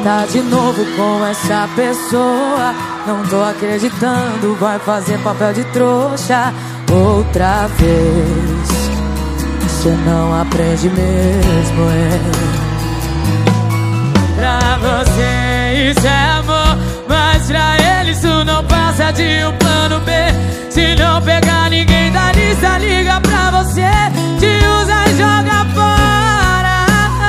tá de novo com essa pessoa. Não tô acreditando, vai fazer papel de trouxa outra vez. Você não aprende mesmo, Pra você isso é amor, mas pra ele isso não passa de um plano B. Se não pegar ninguém da lista, liga pra você, te usa e joga fora.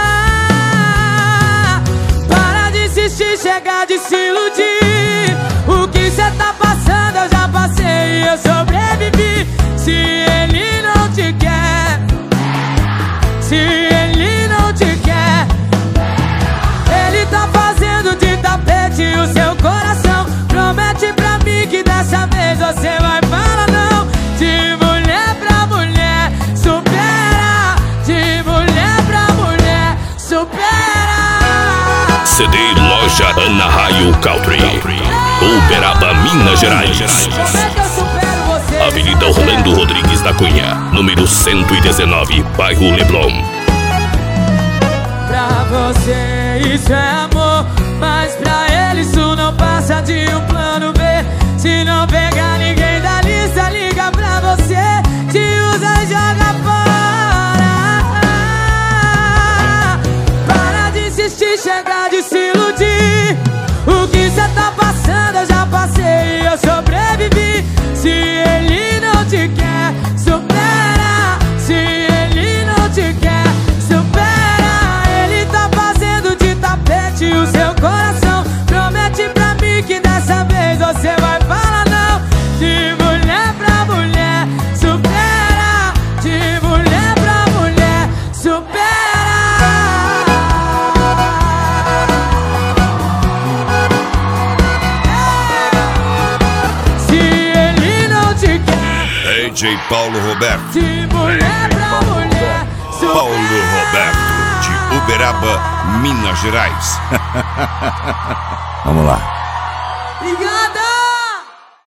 Para de insistir, chega de se iludir. O que cê tá passando eu já passei e eu sobrevivi. Se ele não te quer, se ele não te quer, ele tá fazendo de tapete o seu coração. Promete pra mim que dessa vez você vai falar não. De mulher pra mulher, supera. De mulher pra mulher, supera. CD Loja Ana Raio Country, Uberaba, Minas Gerais. Avenida Orlando Rodrigues da Cunha, número 119, bairro Leblon. Pra você isso é amor, mas pra ele isso não passa de um plano B. Se não pegar ninguém da lista, liga pra você, te usa e joga fora. Para de insistir, chega de se iludir. O que cê tá passando eu já passei e eu sobrevivi. Se ele não te quer, supera. Se ele não te quer, supera. Ele tá fazendo de tapete o seu coração. Promete pra mim que dessa vez você vai falar não. De mulher pra mulher, supera. De mulher pra mulher, supera. Se ele não te quer, DJ Paulo Roberto. de mulher pra mulher, supera. Paulo Roberto, de Uberaba, Minas Gerais. Vamos lá. Obrigada!